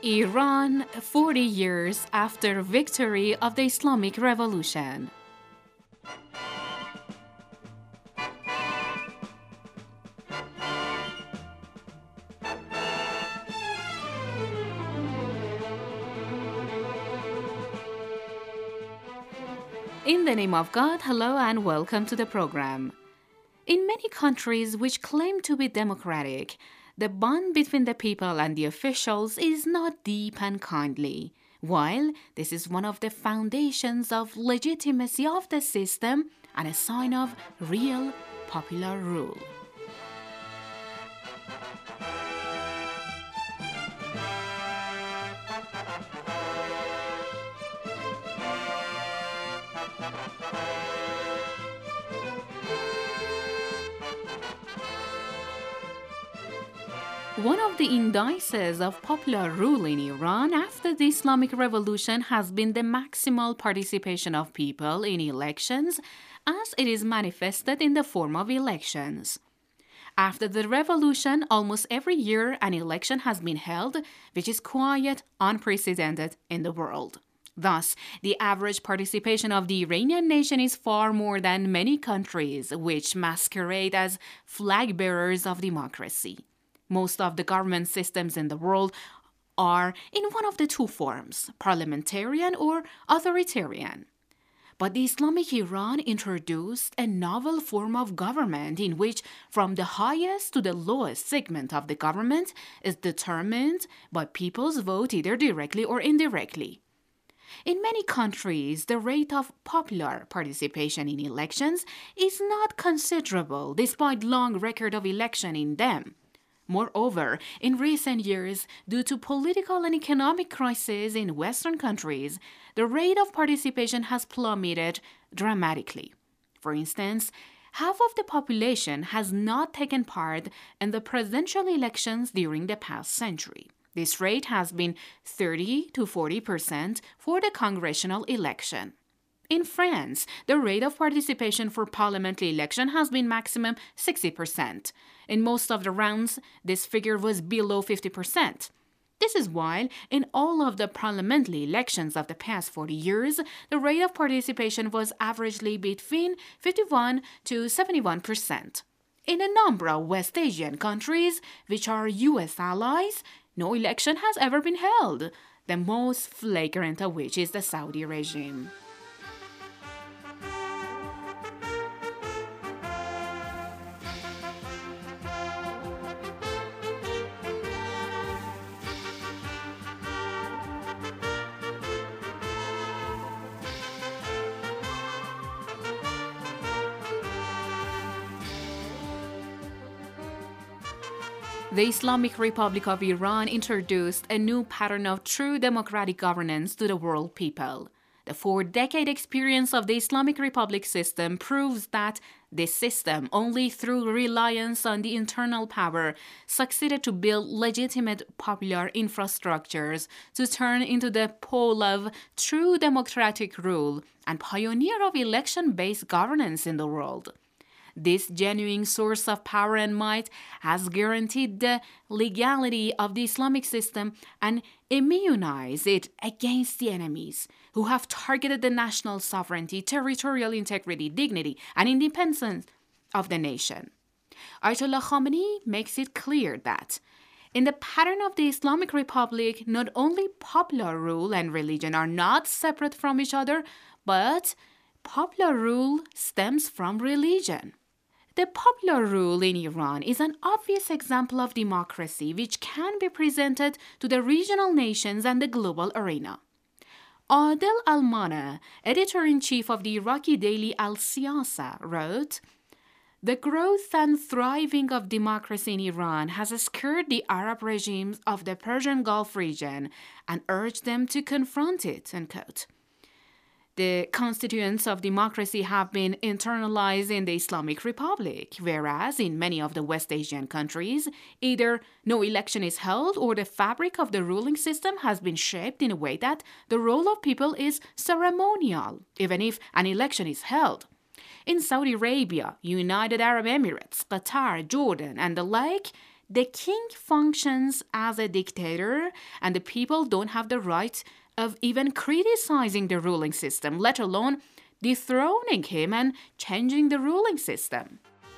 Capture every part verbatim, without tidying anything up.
Iran, forty years after victory of the Islamic Revolution. In the name of God, hello and welcome to the program. In many countries which claim to be democratic, the bond between the people and the officials is not deep and kindly. While this is one of the foundations of legitimacy of the system and a sign of real popular rule. One of the indices of popular rule in Iran after the Islamic Revolution has been the maximal participation of people in elections, as it is manifested in the form of elections. After the revolution, almost every year an election has been held, which is quite unprecedented in the world. Thus, the average participation of the Iranian nation is far more than many countries, which masquerade as flag bearers of democracy. Most of the government systems in the world are in one of the two forms, parliamentarian or authoritarian. But the Islamic Iran introduced a novel form of government in which, from the highest to the lowest segment of the government, is determined by people's vote either directly or indirectly. In many countries, the rate of popular participation in elections is not considerable despite long record of election in them. Moreover, in recent years, due to political and economic crises in Western countries, the rate of participation has plummeted dramatically. For instance, half of the population has not taken part in the presidential elections during the past century. This rate has been thirty to forty percent for the congressional election. In France, the rate of participation for parliamentary election has been maximum sixty percent. In most of the rounds, this figure was below fifty percent. This is while, in all of the parliamentary elections of the past forty years, the rate of participation was averagely between fifty-one to seventy-one percent. In a number of West Asian countries, which are U S allies, no election has ever been held, the most flagrant of which is the Saudi regime. The Islamic Republic of Iran introduced a new pattern of true democratic governance to the world people. The four-decade experience of the Islamic Republic system proves that this system, only through reliance on the internal power, succeeded to build legitimate popular infrastructures to turn into the pole of true democratic rule and pioneer of election-based governance in the world. This genuine source of power and might has guaranteed the legality of the Islamic system and immunized it against the enemies who have targeted the national sovereignty, territorial integrity, dignity, and independence of the nation. Ayatollah Khamenei makes it clear that in the pattern of the Islamic Republic, not only popular rule and religion are not separate from each other, but popular rule stems from religion. The popular rule in Iran is an obvious example of democracy which can be presented to the regional nations and the global arena. Adel Al-Mana, editor-in-chief of the Iraqi daily Al-Siyasa, wrote, "The growth and thriving of democracy in Iran has scared the Arab regimes of the Persian Gulf region and urged them to confront it." Unquote. The constituents of democracy have been internalized in the Islamic Republic, whereas in many of the West Asian countries, either no election is held or the fabric of the ruling system has been shaped in a way that the role of people is ceremonial, even if an election is held. In Saudi Arabia, United Arab Emirates, Qatar, Jordan, and the like, the king functions as a dictator, and the people don't have the right of even criticizing the ruling system, let alone dethroning him and changing the ruling system.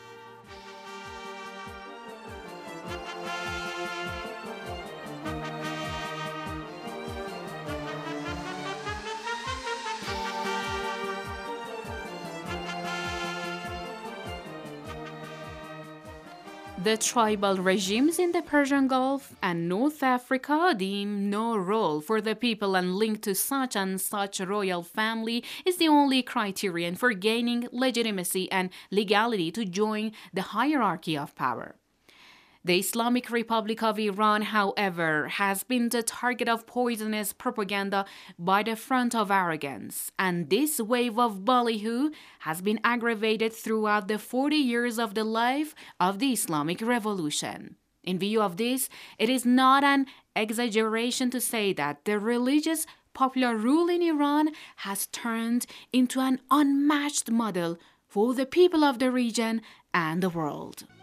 The tribal regimes in the Persian Gulf and North Africa deem no role for the people, and linked to such and such royal family is the only criterion for gaining legitimacy and legality to join the hierarchy of power. The Islamic Republic of Iran, however, has been the target of poisonous propaganda by the front of arrogance, and this wave of ballyhoo has been aggravated throughout the forty years of the life of the Islamic Revolution. In view of this, it is not an exaggeration to say that the religious popular rule in Iran has turned into an unmatched model for the people of the region and the world.